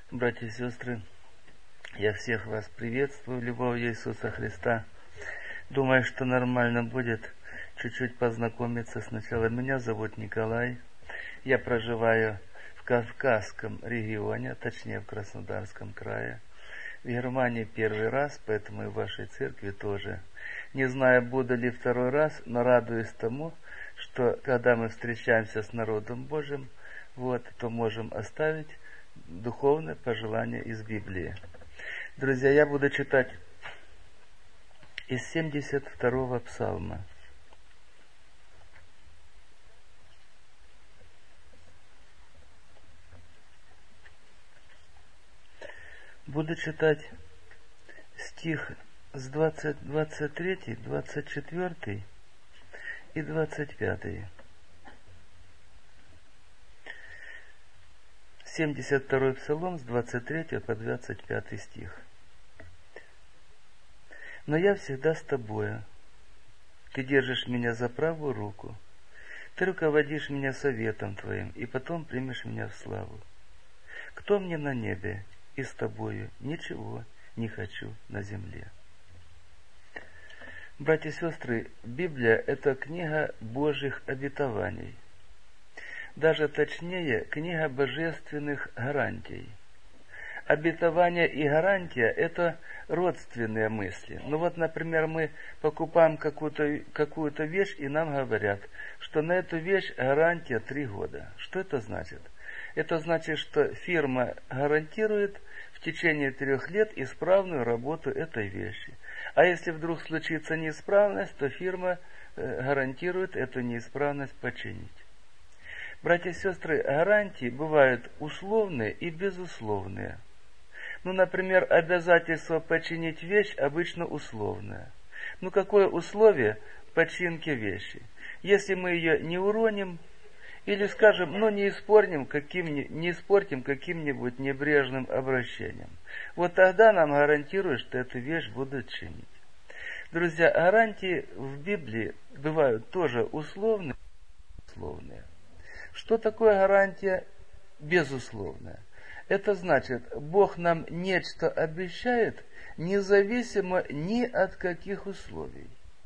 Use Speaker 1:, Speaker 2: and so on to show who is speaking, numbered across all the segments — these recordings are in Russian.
Speaker 1: Братья и сестры, я всех вас приветствую в любовь Иисуса Христа. Думаю, что нормально будет чуть-чуть познакомиться сначала. Меня зовут Николай. Я проживаю в Кавказском регионе, точнее в Краснодарском крае. В Германии первый раз, поэтому и в вашей церкви тоже. Не знаю, буду ли второй раз, но радуюсь тому, что когда мы встречаемся с народом Божьим, то можем оставить духовное пожелание из Библии. Друзья, я буду читать из 72-го псалма. Буду читать стих с 23, 24 и 25. 72-й псалом с 23 по 25 стих. «Но я всегда с тобою. Ты держишь меня за правую руку. Ты руководишь меня советом твоим, и потом примешь меня в славу. Кто мне на небе, и с тобою ничего не хочу на земле». Братья и сестры, Библия – это книга Божьих обетований. Даже точнее, книга божественных гарантий. Обетование и гарантия – это родственные мысли. Например, мы покупаем какую-то вещь, и нам говорят, что на эту вещь гарантия 3 года. Что это значит? Это значит, что фирма гарантирует в течение 3 лет исправную работу этой вещи. А если вдруг случится неисправность, то фирма гарантирует эту неисправность починить. Братья и сестры, гарантии бывают условные и безусловные. Например, обязательство починить вещь обычно условное. Какое условие починки вещи? Если мы ее не уроним, или, скажем, не испортим каким-нибудь небрежным обращением, тогда нам гарантируют, что эту вещь будут чинить. Друзья, гарантии в Библии бывают тоже условные и безусловные. Что такое гарантия безусловная? Это значит, Бог нам нечто обещает, независимо ни от каких условий.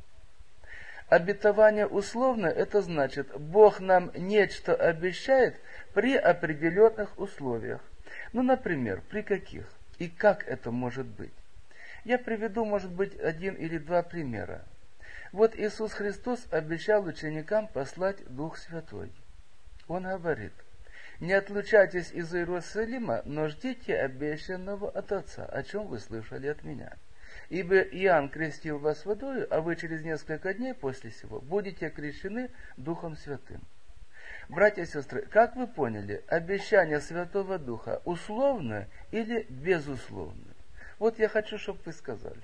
Speaker 1: Обетование условное, это значит, Бог нам нечто обещает при определенных условиях. Например, при каких? И как это может быть? Я приведу, может быть, 1 или 2 примера. Иисус Христос обещал ученикам послать Дух Святой. Он говорит: «Не отлучайтесь из Иерусалима, но ждите обещанного от Отца, о чем вы слышали от меня. Ибо Иоанн крестил вас водою, а вы через несколько дней после сего будете крещены Духом Святым». Братья и сестры, как вы поняли, обещание Святого Духа условное или безусловное? Я хочу, чтобы вы сказали.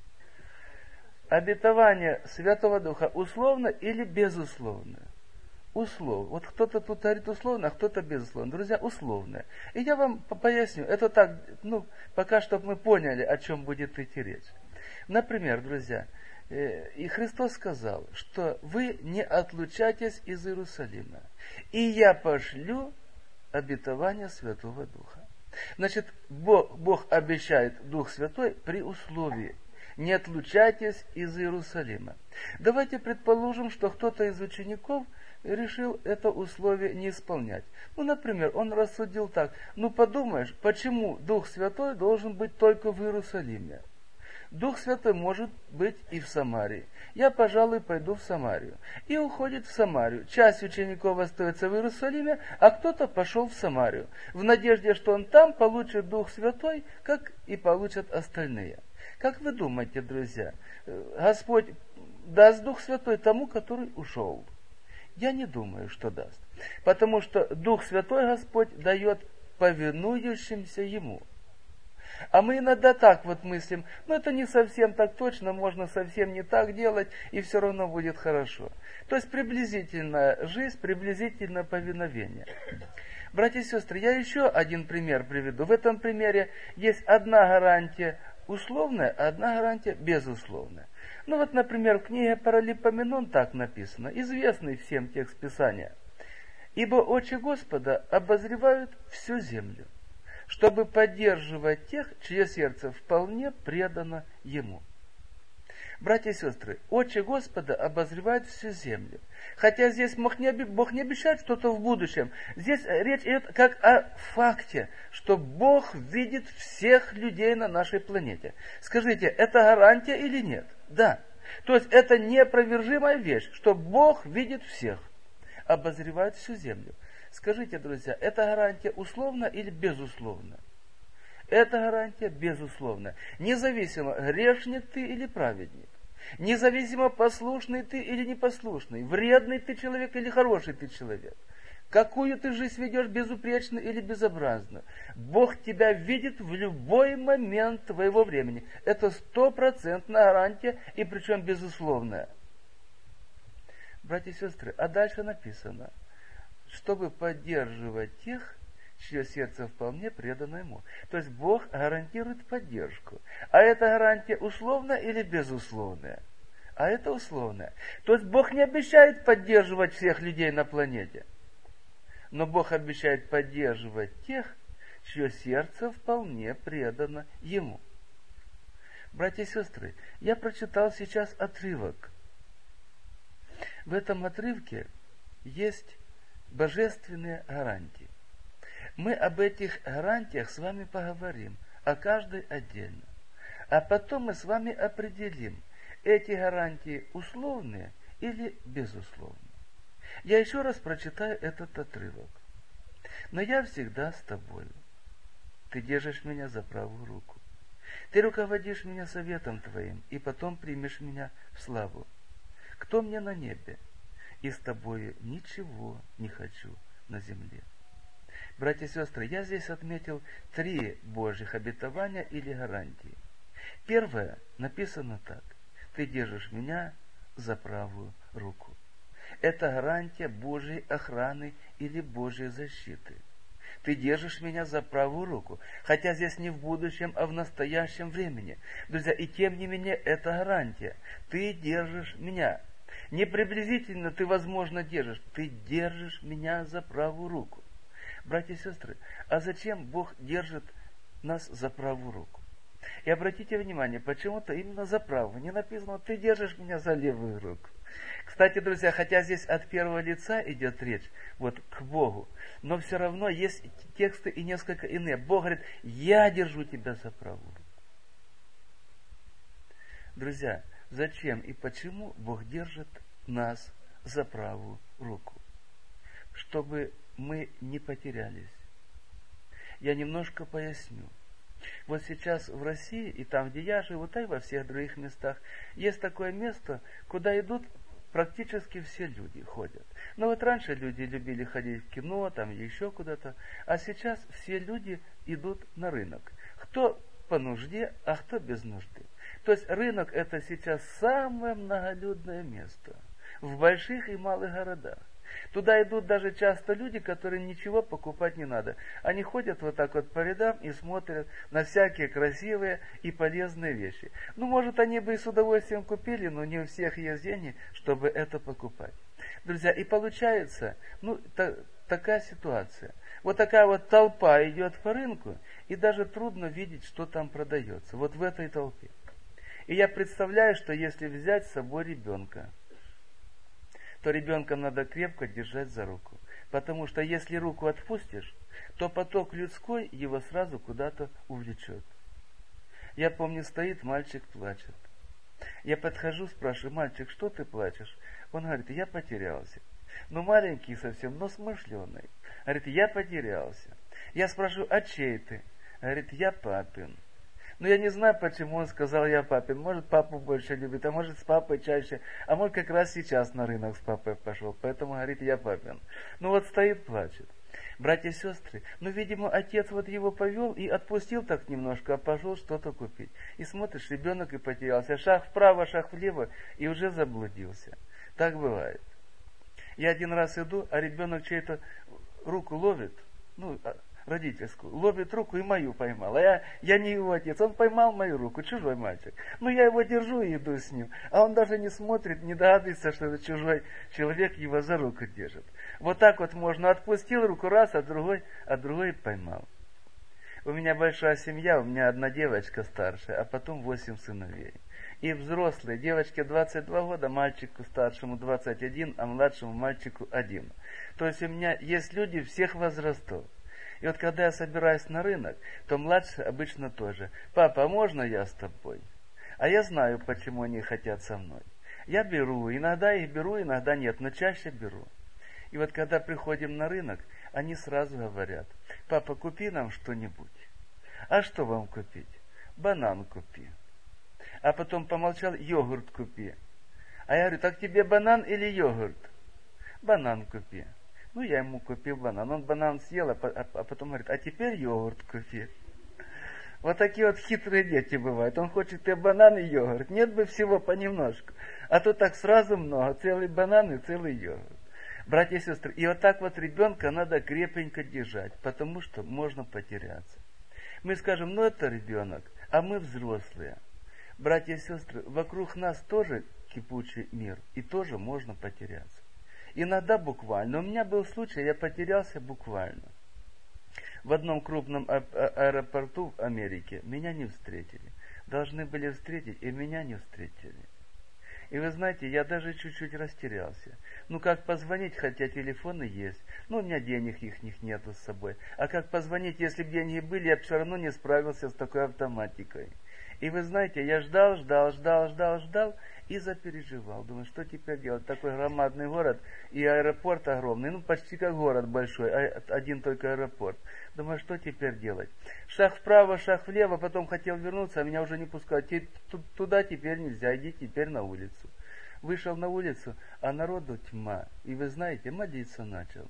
Speaker 1: Обетование Святого Духа условно или безусловное? Условно. Кто-то тут говорит условно, а кто-то безусловно. Друзья, условное. И я вам поясню. Это так, пока чтобы мы поняли, о чем будет идти речь. Например, друзья, и Христос сказал, что вы не отлучайтесь из Иерусалима, и я пошлю обетование Святого Духа. Значит, Бог обещает Дух Святой при условии: не отлучайтесь из Иерусалима. Давайте предположим, что кто-то из учеников решил это условие не исполнять. Например, он рассудил так: подумаешь, почему Дух Святой должен быть только в Иерусалиме? Дух Святой может быть и в Самарии. Я, пожалуй, пойду в Самарию. И уходит в Самарию. Часть учеников остается в Иерусалиме, а кто-то пошел в Самарию, в надежде, что он там получит Дух Святой, как и получат остальные. Как вы думаете, друзья, Господь даст Дух Святой тому, который ушел? Я не думаю, что даст. Потому что Дух Святой Господь дает повинующимся Ему. А мы иногда так мыслим: это не совсем так точно, можно совсем не так делать, и все равно будет хорошо. То есть приблизительная жизнь, приблизительное повиновение. Братья и сестры, я еще один пример приведу. В этом примере есть одна гарантия условная, а одна гарантия безусловная. Например, в книге Паралипоменон так написано, известный всем текст Писания: «Ибо очи Господа обозревают всю землю, чтобы поддерживать тех, чье сердце вполне предано Ему. Братья и сестры, очи Господа обозревают всю землю. Хотя здесь Бог не обещает что-то в будущем. Здесь речь идет как о факте, что Бог видит всех людей на нашей планете. Скажите, это гарантия или нет? Да. То есть это неопровержимая вещь, что Бог видит всех, обозревает всю землю. Скажите, друзья, это гарантия условно или безусловно? Это гарантия безусловно. Независимо, грешник ты или праведник. Независимо, послушный ты или непослушный. Вредный ты человек или хороший ты человек. Какую ты жизнь ведешь, безупречно или безобразно. Бог тебя видит в любой момент твоего времени. Это 100% гарантия, и причем безусловная. Братья и сестры, а дальше написано, чтобы поддерживать тех, чье сердце вполне предано Ему. То есть Бог гарантирует поддержку. А эта гарантия условная или безусловная? А это условная. То есть Бог не обещает поддерживать всех людей на планете. Но Бог обещает поддерживать тех, чье сердце вполне предано Ему. Братья и сестры, я прочитал сейчас отрывок. В этом отрывке есть божественные гарантии. Мы об этих гарантиях с вами поговорим, о каждой отдельно. А потом мы с вами определим, эти гарантии условные или безусловные. Я еще раз прочитаю этот отрывок. Но я всегда с тобою. Ты держишь меня за правую руку. Ты руководишь меня советом твоим, и потом примешь меня в славу. Кто мне на небе? И с тобою ничего не хочу на земле. Братья и сестры, я здесь отметил 3 Божьих обетования или гарантии. Первое написано так. Ты держишь меня за правую руку. Это гарантия Божьей охраны или Божьей защиты. Ты держишь меня за правую руку. Хотя здесь не в будущем, а в настоящем времени. Друзья, и тем не менее, это гарантия. Ты держишь меня. Не приблизительно ты, возможно, держишь. Ты держишь меня за правую руку. Братья и сестры, а зачем Бог держит нас за правую руку? И обратите внимание, почему-то именно за правую. Не написано, ты держишь меня за левую руку. Кстати, друзья, хотя здесь от первого лица идет речь, вот к Богу, но все равно есть тексты и несколько иные. Бог говорит, я держу тебя за правую руку. Друзья, зачем и почему Бог держит нас за правую руку? Чтобы мы не потерялись. Я немножко поясню. Вот сейчас в России, и там, где я живу, и во всех других местах, есть такое место, куда идут практически все люди, ходят. Но вот раньше люди любили ходить в кино, там еще куда-то, а сейчас все люди идут на рынок. Кто по нужде, а кто без нужды. То есть рынок это сейчас самое многолюдное место в больших и малых городах. Туда идут даже часто люди, которые ничего покупать не надо. Они ходят вот так вот по рядам и смотрят на всякие красивые и полезные вещи. Ну, может, они бы и с удовольствием купили, но не у всех есть деньги, чтобы это покупать. Друзья, и получается, такая ситуация. Вот такая вот толпа идет по рынку, и даже трудно видеть, что там продается. Вот в этой толпе. И я представляю, что если взять с собой ребенка, то ребенка надо крепко держать за руку. Потому что если руку отпустишь, то поток людской его сразу куда-то увлечет. Я помню, стоит мальчик, плачет. Я подхожу, спрашиваю, мальчик, что ты плачешь? Он говорит, я потерялся. Ну, маленький совсем, но смышленый. Говорит, я потерялся. Я спрашиваю, а чей ты? Говорит, я папин. Но я не знаю, почему он сказал, я папин. Может, папу больше любит, а может, с папой чаще. А может, как раз сейчас на рынок с папой пошел. Поэтому говорит, я папин. Ну вот стоит, плачет. Братья и сестры, видимо, отец вот его повел и отпустил так немножко, а пошел что-то купить. И смотришь, ребенок и потерялся. Шаг вправо, шаг влево, и уже заблудился. Так бывает. Я один раз иду, а ребенок чей-то руку ловит, родительскую, ловит руку и мою поймал. А я не его отец, он поймал мою руку, чужой мальчик. Я его держу и иду с ним. А он даже не смотрит, не догадывается, что это чужой человек его за руку держит. Вот так вот можно, отпустил руку раз, а другой поймал. У меня большая семья, у меня одна девочка старшая, а потом 8 сыновей. И взрослые, девочке 22 года, мальчику старшему 21, а младшему мальчику 1. То есть у меня есть люди всех возрастов. И вот когда я собираюсь на рынок, то младшие обычно тоже. Папа, а можно я с тобой? А я знаю, почему они хотят со мной. Я беру, иногда их беру, иногда нет, но чаще беру. И вот когда приходим на рынок, они сразу говорят: папа, купи нам что-нибудь. А что вам купить? Банан купи. А потом помолчал: йогурт купи. А я говорю: так тебе банан или йогурт? Банан купи. Ну, я ему купил банан. Он банан съел, а потом говорит: а теперь йогурт купи. Вот такие вот хитрые дети бывают. Он хочет и банан, и йогурт. Нет бы всего понемножку. А то так сразу много. Целый банан и целый йогурт. Братья и сестры, и вот так вот ребенка надо крепенько держать, потому что можно потеряться. Мы скажем: ну это ребенок, а мы взрослые. Братья и сестры, вокруг нас тоже кипучий мир, и тоже можно потеряться. Иногда буквально. У меня был случай, я потерялся буквально. В одном крупном аэропорту в Америке меня не встретили. Должны были встретить, и меня не встретили. И вы знаете, я даже чуть-чуть растерялся. Ну, как позвонить, хотя телефоны есть. Ну, у меня денег их нету с собой. А как позвонить, если бы деньги были, я бы все равно не справился с такой автоматикой. И вы знаете, я ждал и запереживал. Думаю, что теперь делать? Такой громадный город и аэропорт огромный. Ну, почти как город большой, один только аэропорт. Думаю, что теперь делать? Шаг вправо, шаг влево, потом хотел вернуться, а меня уже не пускают. Туда теперь нельзя, иди теперь на улицу. Вышел на улицу, а народу тьма. И вы знаете, молиться начал.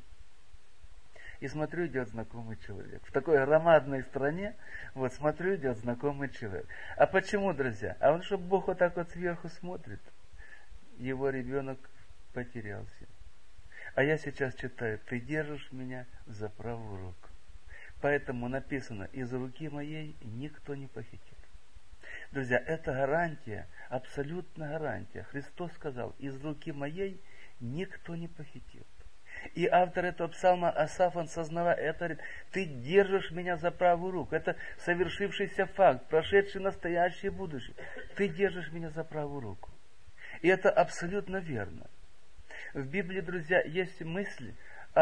Speaker 1: И смотрю, идет знакомый человек. В такой громадной стране, вот смотрю, идет знакомый человек. А почему, друзья? А он, чтобы Бог вот так вот сверху смотрит. Его ребенок потерялся. А я сейчас читаю: ты держишь меня за правую руку. Поэтому написано: из руки моей никто не похитит. Друзья, это гарантия, абсолютная гарантия. Христос сказал: из руки моей никто не похитит. И автор этого псалма Асаф, он сознавая это, говорит: ты держишь меня за правую руку. Это совершившийся факт, прошедший, настоящий, будущий. Ты держишь меня за правую руку. И это абсолютно верно. В Библии, друзья, есть мысли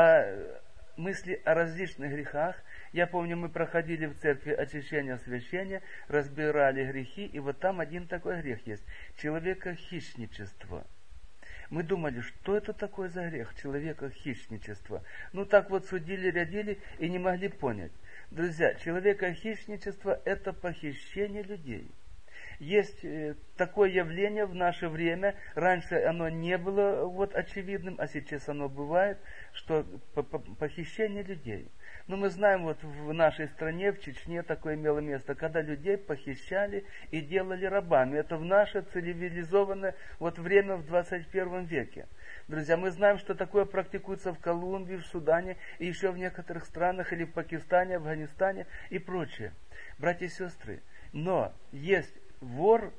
Speaker 1: о различных грехах. Я помню, мы проходили в церкви очищение освящения, разбирали грехи, и вот там один такой грех есть: человекохищничество. Мы думали, что это такое за грех, человекохищничество. Ну так вот судили, рядили и не могли понять. Друзья, человекохищничество – это похищение людей. Есть такое явление в наше время, раньше оно не было вот очевидным, а сейчас оно бывает, что похищение людей. Но мы знаем, вот в нашей стране, в Чечне такое имело место, когда людей похищали и делали рабами. Это в наше цивилизованное вот время в 21 веке. Друзья, мы знаем, что такое практикуется в Колумбии, в Судане и еще в некоторых странах, или в Пакистане, Афганистане и прочее. Братья и сестры, но есть вор,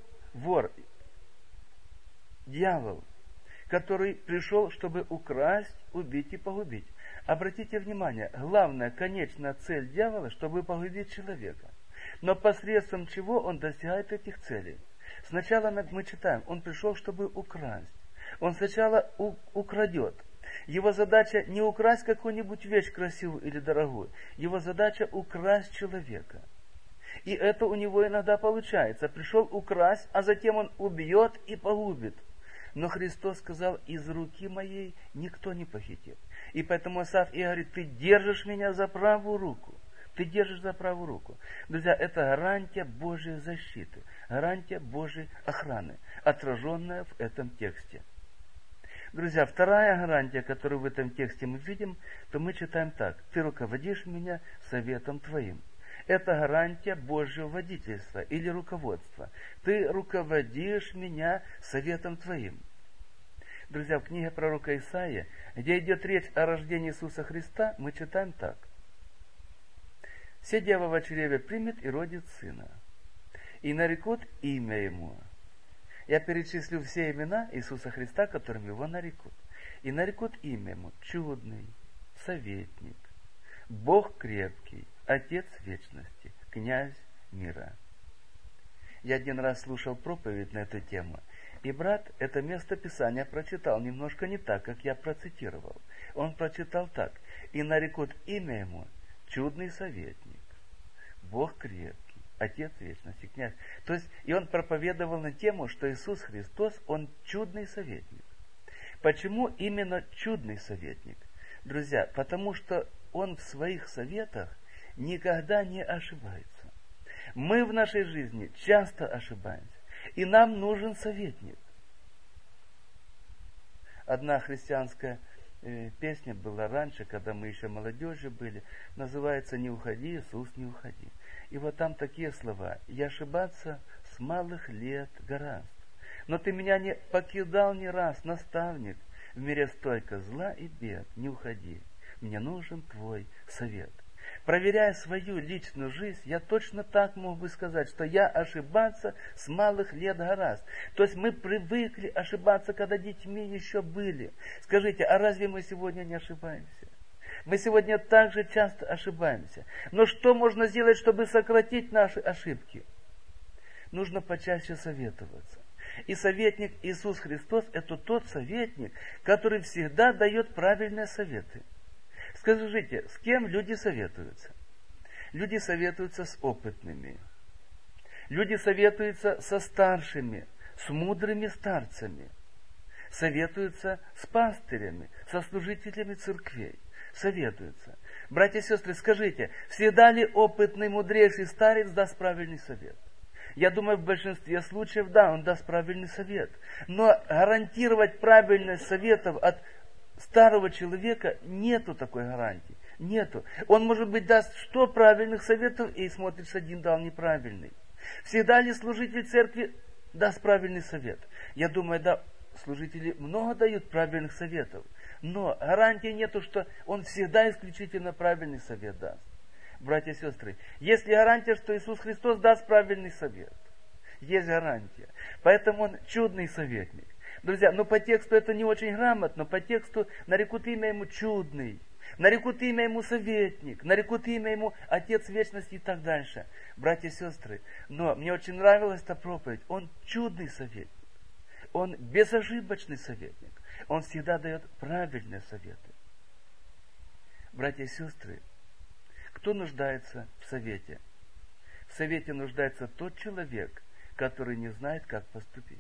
Speaker 1: дьявол, который пришел, чтобы украсть, убить и погубить. Обратите внимание, главная, конечная цель дьявола, чтобы погубить человека. Но посредством чего он достигает этих целей? Сначала мы читаем: он пришел, чтобы украсть. Он сначала украдет. Его задача не украсть какую-нибудь вещь красивую или дорогую. Его задача украсть человека. И это у него иногда получается. Пришел украсть, а затем он убьет и погубит. Но Христос сказал: из руки моей никто не похитит. И поэтому Асаф и говорит: ты держишь меня за правую руку. Ты держишь за правую руку. Друзья, это гарантия Божьей защиты, гарантия Божьей охраны, отраженная в этом тексте. Друзья, вторая гарантия, которую в этом тексте мы видим, то мы читаем так: ты руководишь меня советом твоим. Это гарантия Божьего водительства или руководства. Ты руководишь меня советом твоим. Друзья, в книге пророка Исаии, где идет речь о рождении Иисуса Христа, мы читаем так: «Се дева во чреве примет и родит сына, и нарекут имя ему». Я перечислю все имена Иисуса Христа, которым его нарекут. И нарекут имя ему: Чудный, Советник, Бог крепкий, Отец вечности, князь мира. Я один раз слушал проповедь на эту тему, и брат это место Писания прочитал немножко не так, как я процитировал. Он прочитал так: «И нарекут имя ему чудный советник, Бог крепкий, Отец вечности, князь». То есть, и он проповедовал на тему, что Иисус Христос, Он чудный советник. Почему именно чудный советник? Друзья, потому что Он в своих советах никогда не ошибается. Мы в нашей жизни часто ошибаемся, и нам нужен советник. Одна христианская песня была раньше, когда мы еще молодежью были, называется «Не уходи, Иисус, не уходи». И вот там такие слова: «Я ошибаться с малых лет гораздо, но ты меня не покидал ни раз, наставник, в мире столько зла и бед, не уходи, мне нужен твой совет». Проверяя свою личную жизнь, я точно так мог бы сказать, что я ошибаться с малых лет гораздо. То есть мы привыкли ошибаться, когда детьми еще были. Скажите, а разве мы сегодня не ошибаемся? Мы сегодня также часто ошибаемся. Но что можно сделать, чтобы сократить наши ошибки? Нужно почаще советоваться. И советник Иисус Христос – это тот советник, который всегда дает правильные советы. Скажите, с кем люди советуются? Люди советуются с опытными. Люди советуются со старшими, с мудрыми старцами. Советуются с пастырями, со служителями церквей. Советуются. Братья и сестры, скажите, всегда ли опытный, мудрейший старец даст правильный совет? Я думаю, в большинстве случаев, да, он даст правильный совет. Но гарантировать правильность советов от старого человека нету такой гарантии. Нету. Он, может быть, даст 100 правильных советов, и смотришь, один дал неправильный. Всегда ли служитель церкви даст правильный совет? Я думаю, да, служители много дают правильных советов. Но гарантии нету, что он всегда исключительно правильный совет даст. Братья и сестры, есть ли гарантия, что Иисус Христос даст правильный совет? Есть гарантия. Поэтому Он чудный советник. Друзья, по тексту это не очень грамотно, по тексту нарекут имя Ему чудный, нарекут имя Ему советник, нарекут имя Ему Отец вечности и так дальше. Братья и сестры, но мне очень нравилась эта проповедь. Он чудный советник, Он безошибочный советник, Он всегда дает правильные советы. Братья и сестры, кто нуждается в совете? В совете нуждается тот человек, который не знает, как поступить.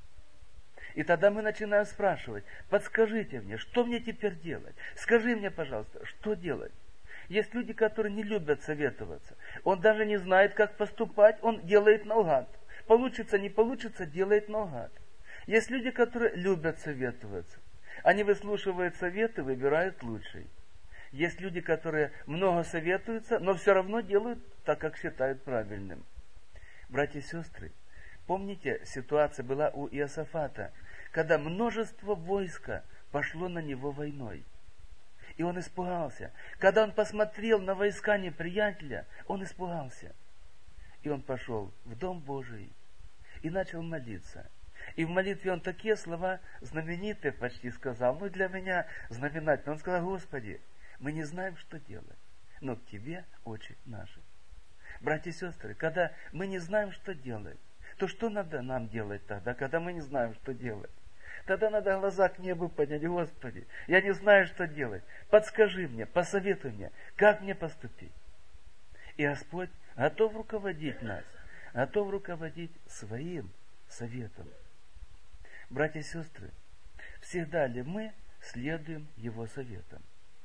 Speaker 1: И тогда мы начинаем спрашивать: подскажите мне, что мне теперь делать? Скажи мне, пожалуйста, что делать? Есть люди, которые не любят советоваться. Он даже не знает, как поступать, он делает наугад. Получится, не получится, делает наугад. Есть люди, которые любят советоваться. Они выслушивают советы, выбирают лучший. Есть люди, которые много советуются, но все равно делают так, как считают правильным. Братья и сестры, помните, ситуация была у Иосафата, когда множество войска пошло на него войной. И он испугался. Когда он посмотрел на войска неприятеля, он испугался. И он пошел в Дом Божий и начал молиться. И в молитве он такие слова знаменитые почти сказал. Для меня знаменательно. Он сказал: Господи, мы не знаем, что делать, но к Тебе очи наши. Братья и сестры, когда мы не знаем, что делать, то что надо нам делать тогда, когда мы не знаем, что делать? Тогда надо глаза к небу поднять: Господи, я не знаю, что делать. Подскажи мне, посоветуй мне, как мне поступить. И Господь готов руководить нас, готов руководить своим советом. Братья и сестры, всегда ли мы следуем Его советам?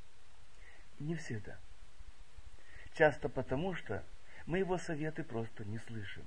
Speaker 1: Не всегда. Часто потому, что мы Его советы просто не слышим.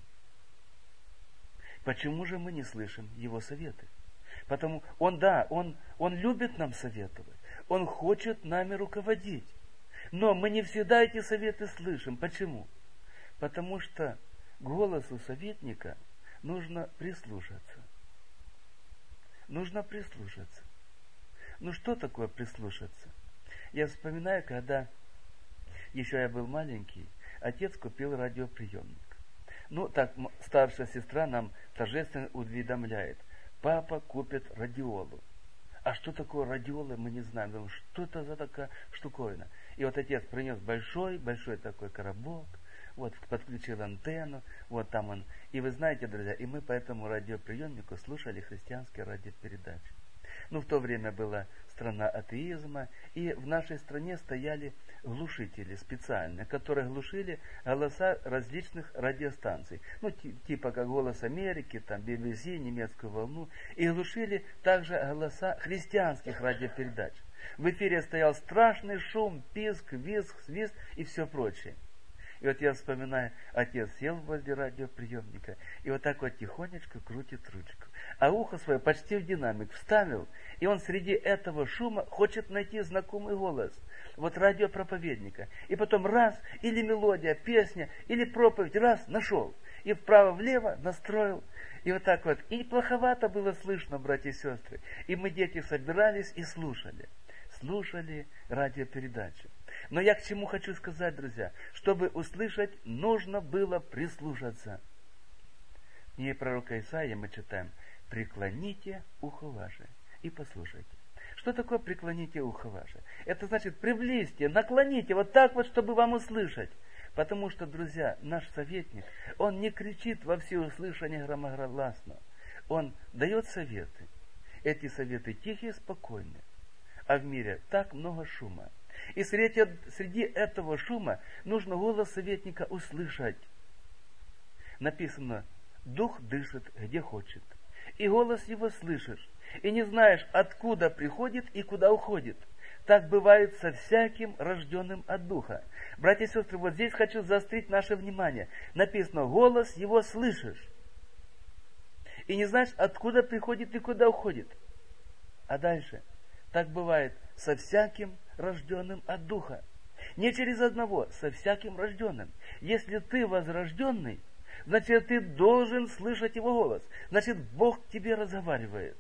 Speaker 1: Почему же мы не слышим Его советы? Потому Он любит нам советовать. Он хочет нами руководить. Но мы не всегда эти советы слышим. Почему? Потому что к голосу советника нужно прислушаться. Нужно прислушаться. Что такое прислушаться? Я вспоминаю, когда еще я был маленький, отец купил радиоприемник. Старшая сестра нам торжественно уведомляет: папа купит радиолу. А что такое радиола, мы не знаем. Думаю, что это за такая штуковина? И вот отец принес большой такой коробок, вот подключил антенну, вот там он. И вы знаете, друзья, и мы по этому радиоприемнику слушали христианские радиопередачи. В то время была страна атеизма, и в нашей стране стояли глушители специальные, которые глушили голоса различных радиостанций. Типа как «Голос Америки», там BBC, «Немецкую волну». И глушили также голоса христианских радиопередач. В эфире стоял страшный шум, писк, визг, свист и все прочее. И вот я вспоминаю, отец сел возле радиоприемника и вот так вот тихонечко крутит ручку. А ухо свое почти в динамик вставил, и он среди этого шума хочет найти знакомый голос. Вот радиопроповедника. И потом раз, или мелодия, песня, или проповедь, раз, нашел. И вправо-влево настроил. И вот так вот. И плоховато было слышно, братья и сестры. И мы, дети, собирались и слушали. Слушали радиопередачу. Но я к чему хочу сказать, друзья. Чтобы услышать, нужно было прислушаться. В книге пророка Исаия мы читаем: «Преклоните ухо ваше и послушайте». Что такое преклоните ухо ваше? Это значит приблизьте, наклоните, вот так вот, чтобы вам услышать. Потому что, друзья, наш советник, он не кричит во всеуслышание громогласно. Он дает советы. Эти советы тихие, спокойные. А в мире так много шума. И среди этого шума нужно голос советника услышать. Написано: «Дух дышит, где хочет, и голос его слышишь, и не знаешь, откуда приходит и куда уходит. Так бывает со всяким рожденным от Духа». Братья и сестры, вот здесь хочу заострить наше внимание. Написано: «Голос его слышишь, и не знаешь, откуда приходит и куда уходит». А дальше: «Так бывает со всяким рожденным от Духа». Не через одного, со всяким рожденным. Если ты возрожденный, значит, ты должен слышать его голос. Значит, Бог к тебе разговаривает.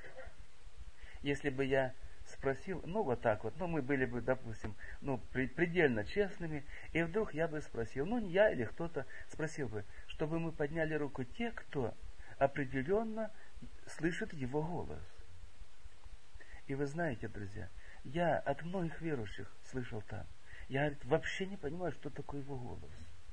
Speaker 1: Если бы я спросил, вот так вот, мы были бы, допустим, предельно честными, и вдруг я бы спросил, не я или кто-то спросил бы, чтобы мы подняли руку те, кто определенно слышит его голос. И вы знаете, друзья, я от многих верующих слышал там. Я, говорит, вообще не понимаю, что такое его голос.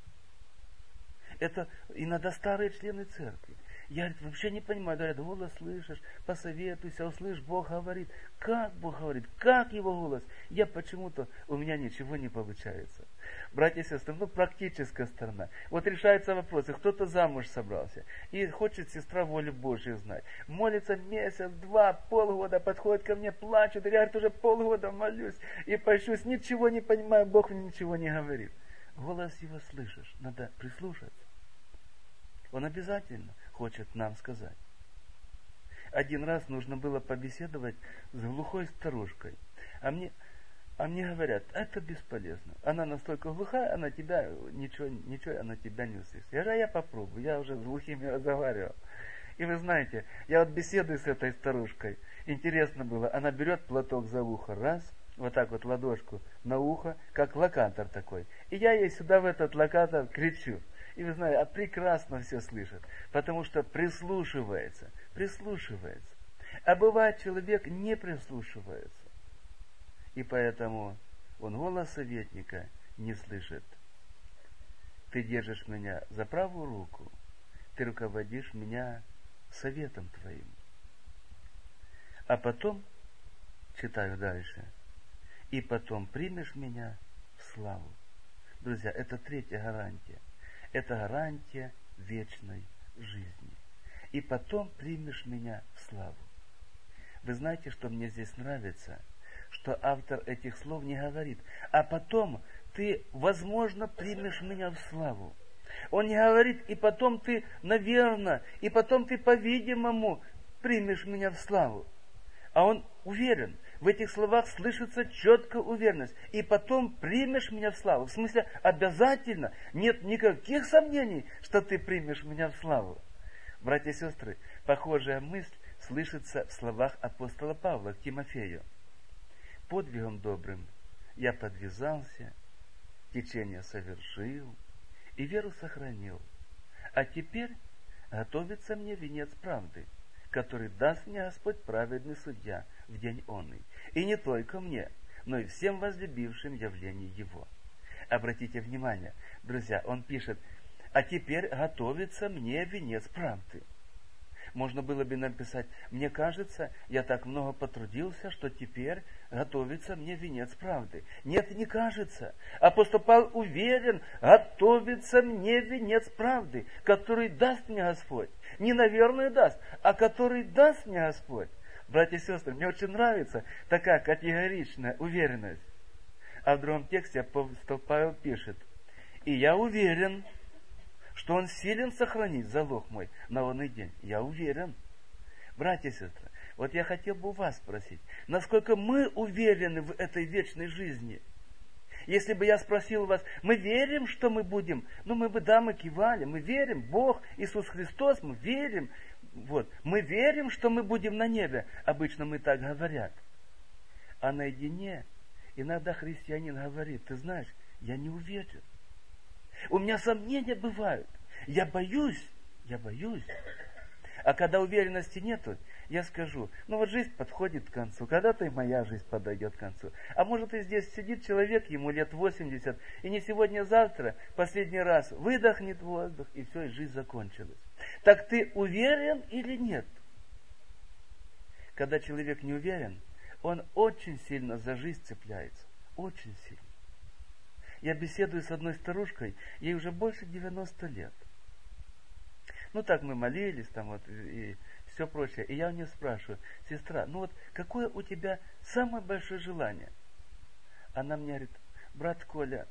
Speaker 1: Это иногда старые члены церкви. Я, говорит, вообще не понимаю. Говорят, голос слышишь, посоветуйся, услышь, Бог говорит. Как Бог говорит? Как его голос? Я почему-то, у меня ничего не получается. Братья и сестры, практическая сторона. Вот решается вопрос, и кто-то замуж собрался, и хочет сестра волю Божью знать. Молится месяц, два, полгода, подходит ко мне, плачет, и говорит, уже полгода молюсь, и пощусь, ничего не понимаю, Бог мне ничего не говорит. Голос его слышишь, надо прислушаться. Он обязательно хочет нам сказать. Один раз нужно было побеседовать с глухой старушкой. А мне говорят, это бесполезно. Она настолько глухая, она тебя, ничего она тебя не услышит. Я попробую, я уже с глухими разговаривал. И вы знаете, я вот беседую с этой старушкой. Интересно было, она берет платок за ухо, раз, вот так вот ладошку на ухо, как локатор такой. И я ей сюда в этот локатор кричу. И вы знаете, прекрасно все слышит, потому что прислушивается. А бывает, человек не прислушивается. И поэтому он голос советника не слышит. Ты держишь меня за правую руку, ты руководишь меня советом твоим. А потом, читаю дальше, и потом примешь меня в славу. Друзья, это третья гарантия. Это гарантия вечной жизни. И потом примешь меня в славу. Вы знаете, что мне здесь нравится? Что автор этих слов не говорит, а потом ты, возможно, примешь меня в славу. Он не говорит, и потом ты, наверное, и потом ты, по-видимому, примешь меня в славу. А он уверен. В этих словах слышится четкая уверенность. И потом примешь меня в славу. В смысле, обязательно. Нет никаких сомнений, что ты примешь меня в славу. Братья и сестры, похожая мысль слышится в словах апостола Павла к Тимофею. Подвигом добрым я подвязался, течение совершил и веру сохранил. А теперь готовится мне венец правды, который даст мне Господь праведный судья в день онный. И не только мне, но и всем возлюбившим явление Его. Обратите внимание, друзья, он пишет: а теперь готовится мне венец правды. Можно было бы написать: мне кажется, я так много потрудился, что теперь готовится мне венец правды. Нет, не кажется. Апостол Павел уверен: готовится мне венец правды, который даст мне Господь. Не, наверное, даст, а который даст мне Господь. Братья и сестры, мне очень нравится такая категоричная уверенность. А в другом тексте апостол Павел пишет: и я уверен, что Он силен сохранить залог мой на онный день. Я уверен. Братья и сестры, вот я хотел бы у вас спросить, насколько мы уверены в этой вечной жизни? Если бы я спросил вас: мы верим, что мы будем? Мы бы, да, мы кивали, мы верим, Бог, Иисус Христос, мы верим. Вот, мы верим, что мы будем на небе. Обычно мы так говорят. А наедине иногда христианин говорит: ты знаешь, я не уверен. У меня сомнения бывают. Я боюсь. А когда уверенности нету, я скажу: жизнь подходит к концу. Когда-то и моя жизнь подойдет к концу. А может, и здесь сидит человек, ему лет 80, и не сегодня, а завтра, последний раз выдохнет воздух, и все, и жизнь закончилась. Так ты уверен или нет? Когда человек не уверен, он очень сильно за жизнь цепляется. Очень сильно. Я беседую с одной старушкой, ей уже больше 90 лет. Так мы молились, и все прочее. И я у нее спрашиваю: сестра, какое у тебя самое большое желание? Она мне говорит: брат Коля,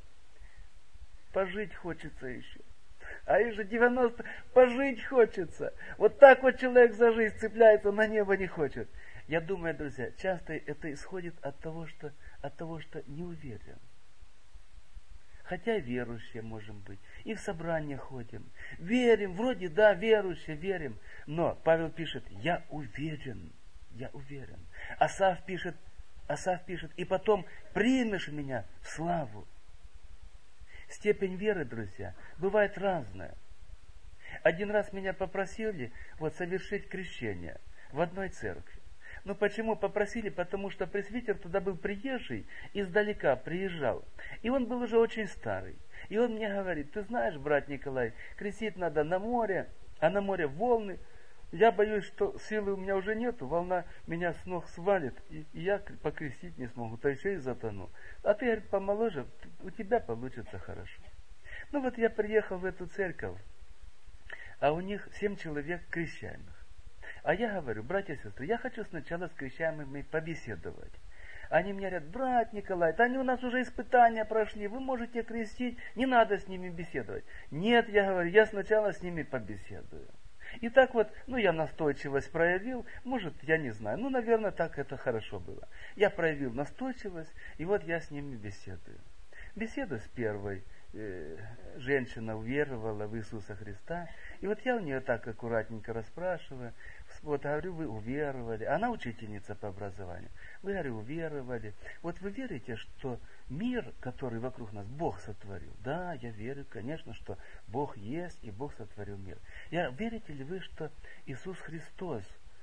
Speaker 1: пожить хочется еще. А ей же 90, пожить хочется. Вот так вот человек за жизнь цепляется, на небо не хочет. Я думаю, друзья, часто это исходит от того, что не уверен. Хотя верующие можем быть. И в собрания ходим. Верим, вроде да, верующие, верим. Но Павел пишет: я уверен. Асаф пишет: и потом примешь меня в славу. Степень веры, друзья, бывает разная. Один раз меня попросили совершить крещение в одной церкви. Почему попросили? Потому что пресвитер туда был приезжий, издалека приезжал. И он был уже очень старый. И он мне говорит: ты знаешь, брат Николай, крестить надо на море, а на море волны. Я боюсь, что силы у меня уже нету, волна меня с ног свалит, и я покрестить не смогу, то еще и затону. А ты, говорит, помоложе, у тебя получится хорошо. Я приехал в эту церковь, а у них 7 человек крещаемых. А я говорю: братья и сестры, я хочу сначала с крещаемыми побеседовать. Они мне говорят: брат Николай, они у нас уже испытания прошли, вы можете крестить, не надо с ними беседовать. Нет, я говорю, я сначала с ними побеседую. И так я настойчивость проявил, может, я не знаю, наверное, так это хорошо было. Я проявил настойчивость, и я с ними беседую. Беседу с первой. Женщина уверовала в Иисуса Христа. И я у нее так аккуратненько расспрашиваю. Говорю: вы уверовали. Она учительница по образованию. Вы, говорю, уверовали. Вы верите, что мир, который вокруг нас, Бог сотворил? Да, я верю, конечно, что Бог есть, и Бог сотворил мир. Верите ли вы, что Иисус Христос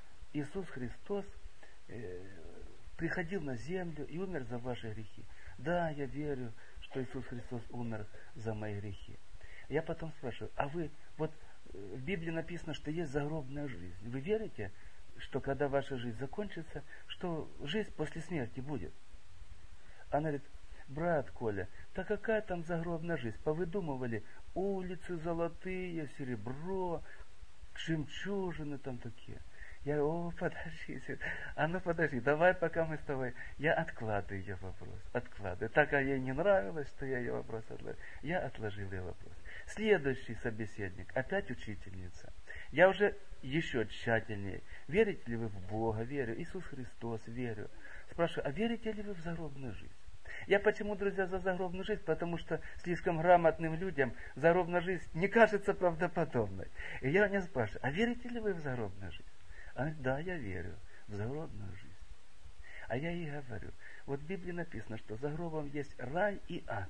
Speaker 1: приходил на землю и умер за ваши грехи? Да, я верю, что Иисус Христос умер за мои грехи. Я потом спрашиваю: а вы, в Библии написано, что есть загробная жизнь. Вы верите, что когда ваша жизнь закончится, что жизнь после смерти будет? Она говорит: брат Коля, да какая там загробная жизнь? Повыдумывали улицы золотые, серебро, жемчужины там такие. Я говорю: подожди, давай пока мы с тобой. Я откладываю ее вопрос. Так ей не нравилось, что я ее вопрос отложил. Я отложил ее вопрос. Следующий собеседник, опять учительница. Я уже еще тщательнее. Верите ли вы в Бога? Верю. Иисус Христос, верю. Спрашиваю: а верите ли вы в загробную жизнь? Я почему, друзья, за загробную жизнь? Потому что слишком грамотным людям загробная жизнь не кажется правдоподобной. И я у нее спрашиваю: а верите ли вы в загробную жизнь? Она говорит: да, я верю в загробную жизнь. А я ей говорю: в Библии написано, что за гробом есть рай и ад.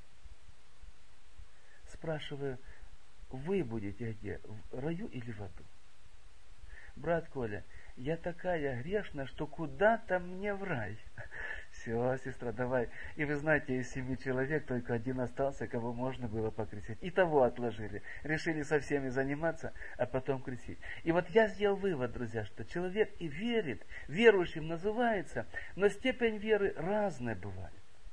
Speaker 1: Спрашиваю: вы будете где? В раю или в аду? Брат Коля, я такая грешная, что куда-то мне в рай. все, сестра, давай. И вы знаете, из 7 человек только один остался, кого можно было покрестить. И того отложили. Решили со всеми заниматься, а потом крестить. И вот я сделал вывод, друзья, что человек и верит, верующим называется, но степень веры разная бывает.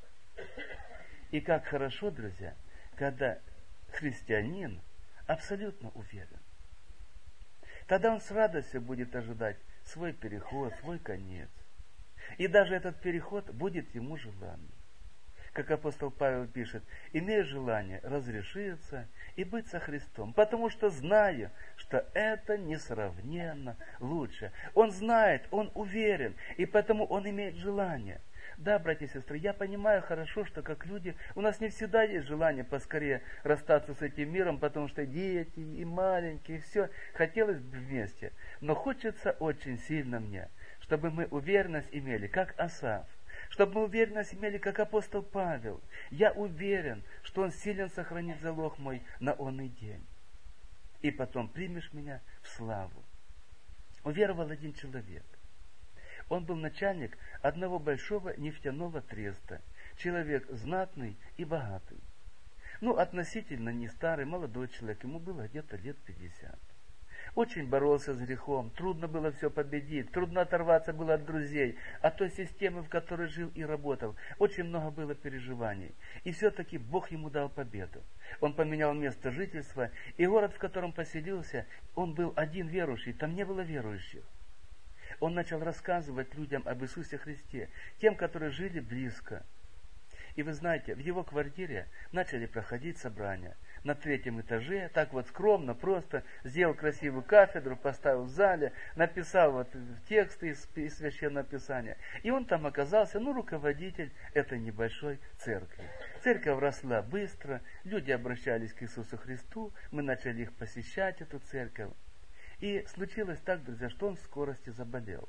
Speaker 1: И как хорошо, друзья, когда христианин абсолютно уверен. Тогда он с радостью будет ожидать свой переход, свой конец. И даже этот переход будет ему желанным. Как апостол Павел пишет, имея желание разрешиться и быть со Христом, потому что знаю, что это несравненно лучше. Он знает, он уверен, и поэтому он имеет желание. Да, братья и сестры, я понимаю хорошо, что как люди, у нас не всегда есть желание поскорее расстаться с этим миром, потому что дети и маленькие, и все, хотелось бы вместе. Но хочется очень сильно мне, чтобы мы уверенность имели, как Асаф, чтобы мы уверенность имели, как апостол Павел. Я уверен, что он силен сохранить залог мой на онный день. И потом примешь меня в славу. Уверовал один человек. Он был начальник одного большого нефтяного треста. Человек знатный и богатый. Относительно не старый, молодой человек. Ему было где-то лет 50. Очень боролся с грехом. Трудно было все победить. Трудно оторваться было от друзей, от той системы, в которой жил и работал. Очень много было переживаний. И все-таки Бог ему дал победу. Он поменял место жительства. И город, в котором поселился, он был один верующий. Там не было верующих. Он начал рассказывать людям об Иисусе Христе, тем, которые жили близко. И вы знаете, в его квартире начали проходить собрания. На 3-м этаже, так вот скромно, просто сделал красивую кафедру, поставил в зале, написал тексты из Священного Писания. И он там оказался, руководитель этой небольшой церкви. Церковь росла быстро, люди обращались к Иисусу Христу, мы начали их посещать, эту церковь. И случилось так, друзья, что он в скорости заболел.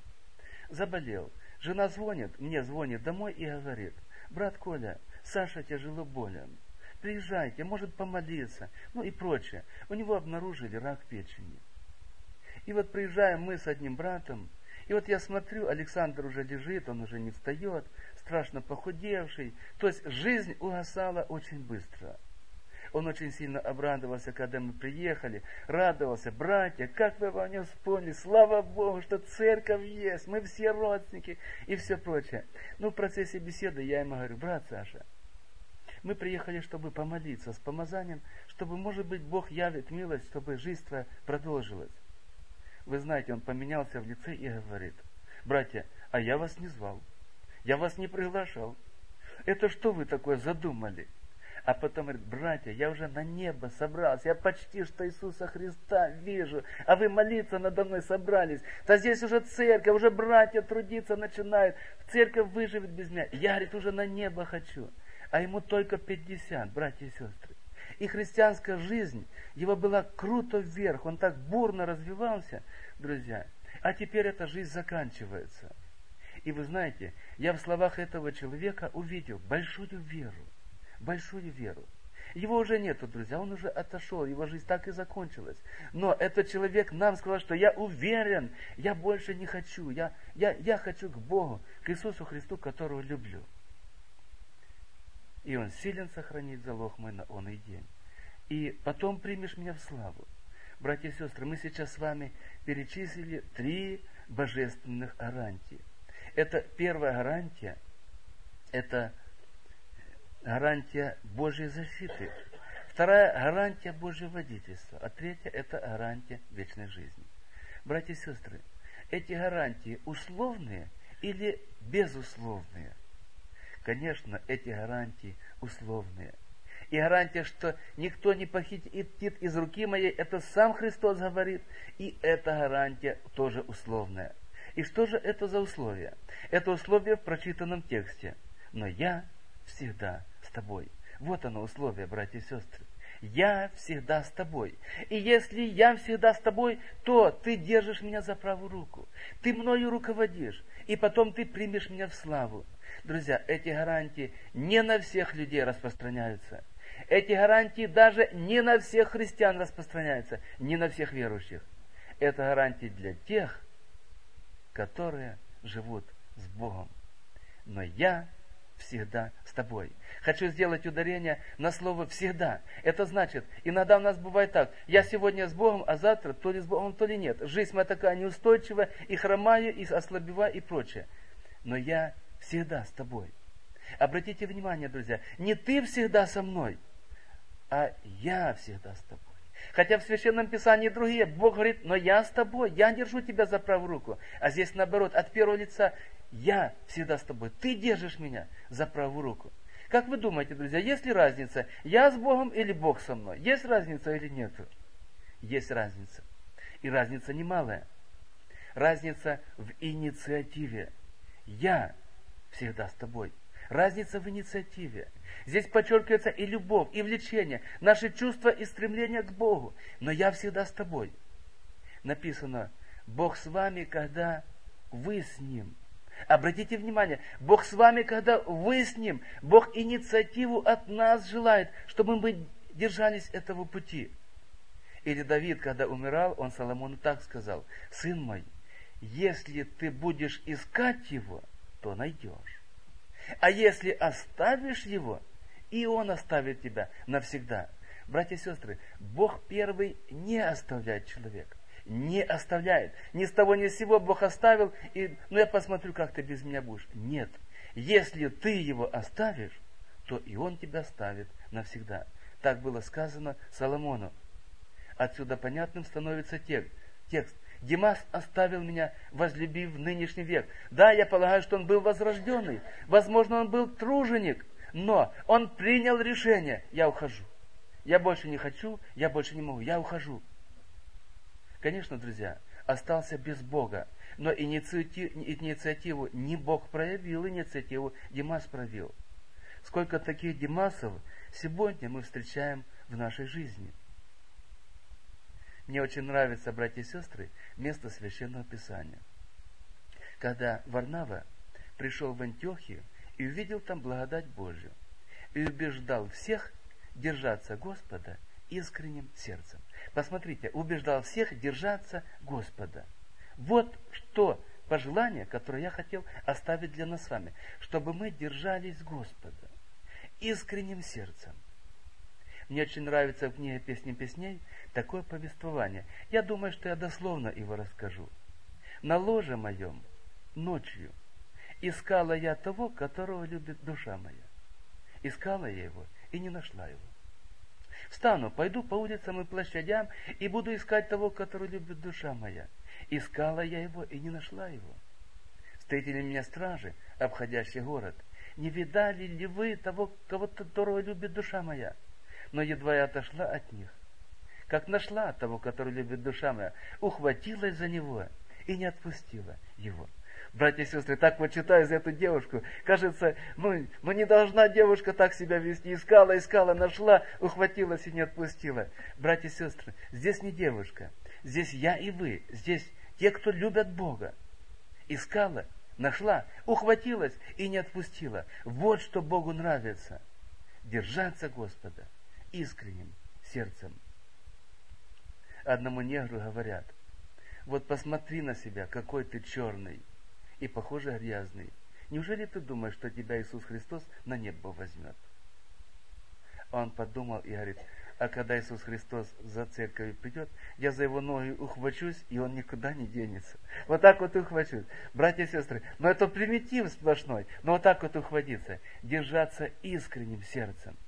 Speaker 1: Жена мне звонит домой и говорит: брат Коля, Саша тяжело болен. Приезжайте, может помолиться, и прочее. У него обнаружили рак печени. И вот приезжаем мы с одним братом, и вот я смотрю, Александр уже лежит, он уже не встает, страшно похудевший. То есть жизнь угасала очень быстро. Он очень сильно обрадовался, когда мы приехали, радовался: братья, как вы обо мне вспомнили, слава Богу, что церковь есть, мы все родственники и все прочее. В процессе беседы я ему говорю: брат Саша, мы приехали, чтобы помолиться с помазанием, чтобы, может быть, Бог явит милость, чтобы жизнь твоя продолжилась. Вы знаете, он поменялся в лице и говорит: братья, а я вас не звал, я вас не приглашал. Это что вы такое задумали? А потом говорит: братья, я уже на небо собрался, я почти что Иисуса Христа вижу, а вы молиться надо мной собрались. Да здесь уже церковь, уже братья трудиться начинают, церковь выживет без меня. Я, говорит, уже на небо хочу. А ему только 50, братья и сестры. И христианская жизнь его была круто вверх, он так бурно развивался, друзья. А теперь эта жизнь заканчивается. И вы знаете, я в словах этого человека увидел большую веру. Большую веру. Его уже нету, друзья, он уже отошел, его жизнь так и закончилась. Но этот человек нам сказал, что я уверен, я больше не хочу, я хочу к Богу, к Иисусу Христу, которого люблю. И он силен сохранить залог мой на онный день. И потом примешь меня в славу. Братья и сестры, мы сейчас с вами перечислили 3 божественных гарантии. Это первая гарантия, это гарантия Божьей защиты. Вторая гарантия Божьего водительства. А третья это гарантия вечной жизни. Братья и сестры, эти гарантии условные или безусловные? Конечно, эти гарантии условные. И гарантия, что никто не похитит из руки моей, это сам Христос говорит. И эта гарантия тоже условная. И что же это за условие? Это условие в прочитанном тексте. Но я всегда с тобой. Вот оно условие, братья и сестры. Я всегда с тобой. И если я всегда с тобой, то ты держишь меня за правую руку. Ты мною руководишь. И потом ты примешь меня в славу. Друзья, эти гарантии не на всех людей распространяются. Эти гарантии даже не на всех христиан распространяются. Не на всех верующих. Это гарантии для тех, которые живут с Богом. Но я всегда с тобой. Хочу сделать ударение на слово «всегда». Это значит, иногда у нас бывает так: я сегодня с Богом, а завтра то ли с Богом, то ли нет. Жизнь моя такая неустойчивая, и хромаю, и ослабеваю, и прочее. Но я всегда с тобой. Обратите внимание, друзья, не ты всегда со мной, а я всегда с тобой. Хотя в Священном Писании другие, Бог говорит: но я с тобой, я держу тебя за правую руку. А здесь наоборот, от первого лица: я всегда с тобой, ты держишь меня за правую руку. Как вы думаете, друзья, есть ли разница, я с Богом или Бог со мной? Есть разница или нет? Есть разница. И разница немалая. Разница в инициативе. Я всегда с тобой. Разница в инициативе. Здесь подчеркивается и любовь, и влечение, наши чувства и стремления к Богу. Но я всегда с тобой. Написано: Бог с вами, когда вы с Ним. Обратите внимание, Бог с вами, когда вы с Ним. Бог инициативу от нас желает, чтобы мы держались этого пути. Или Давид, когда умирал, он Соломону так сказал: сын мой, если ты будешь искать его, то найдешь. А если оставишь его, и он оставит тебя навсегда. Братья и сестры, Бог первый не оставляет человека. Не оставляет. Ни с того ни с сего Бог оставил, и я посмотрю, как ты без меня будешь. Нет. Если ты его оставишь, то и он тебя оставит навсегда. Так было сказано Соломону. Отсюда понятным становится текст. Димас оставил меня, возлюбив в нынешний век. Да, я полагаю, что он был возрожденный. Возможно, он был труженик. Но он принял решение: я ухожу. Я больше не хочу, я больше не могу, я ухожу. Конечно, друзья, остался без Бога. Но инициативу не Бог проявил, инициативу Димас проявил. Сколько таких Димасов сегодня мы встречаем в нашей жизни. Мне очень нравится, братья и сестры, место Священного Писания. Когда Варнава пришел в Антиохию и увидел там благодать Божью, и убеждал всех держаться Господа искренним сердцем. Посмотрите, убеждал всех держаться Господа. Вот что пожелание, которое я хотел оставить для нас с вами, чтобы мы держались Господа искренним сердцем. Мне очень нравится в книге «Песни песней» такое повествование. Я думаю, что я дословно его расскажу. «На ложе моем ночью искала я того, которого любит душа моя. Искала я его и не нашла его. Встану, пойду по улицам и площадям и буду искать того, которого любит душа моя. Искала я его и не нашла его. Встретили меня стражи, обходящие город. Не видали ли вы того, которого любит душа моя? Но едва я отошла от них, как нашла того, который любит душа моя, ухватилась за него и не отпустила его». Братья и сестры, так вот читаю за эту девушку, кажется, не должна девушка так себя вести. Искала, нашла, ухватилась и не отпустила. Братья и сестры, здесь не девушка, здесь я и вы, здесь те, кто любят Бога. Искала, нашла, ухватилась и не отпустила. Вот что Богу нравится. Держаться Господа искренним сердцем. Одному негру говорят: вот посмотри на себя, какой ты черный и, похоже, грязный. Неужели ты думаешь, что тебя Иисус Христос на небо возьмет? Он подумал и говорит: а когда Иисус Христос за церковью придет, я за его ноги ухвачусь, и он никуда не денется. Вот так вот ухвачусь. Братья и сестры, но это примитив сплошной, но вот так вот ухватиться. Держаться искренним сердцем.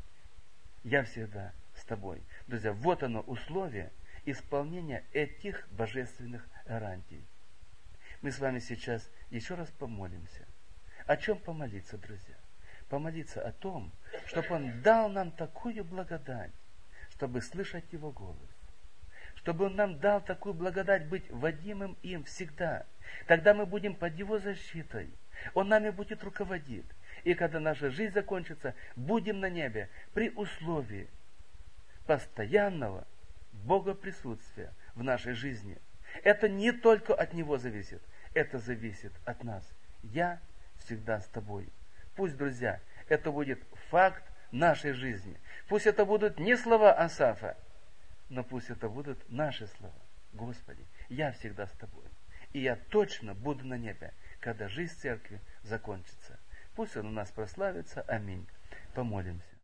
Speaker 1: Я всегда с тобой. Друзья, вот оно условие исполнения этих божественных гарантий. Мы с вами сейчас еще раз помолимся. О чем помолиться, друзья? Помолиться о том, чтобы Он дал нам такую благодать, чтобы слышать Его голос. Чтобы Он нам дал такую благодать быть водимым им всегда. Тогда мы будем под Его защитой. Он нами будет руководить. И когда наша жизнь закончится, будем на небе при условии постоянного Бога присутствия в нашей жизни. Это не только от Него зависит, это зависит от нас. Я всегда с тобой. Пусть, друзья, это будет факт нашей жизни. Пусть это будут не слова Асафа, но пусть это будут наши слова. Господи, я всегда с тобой. И я точно буду на небе, когда жизнь церкви закончится. Пусть он у нас прославится. Аминь. Помолимся.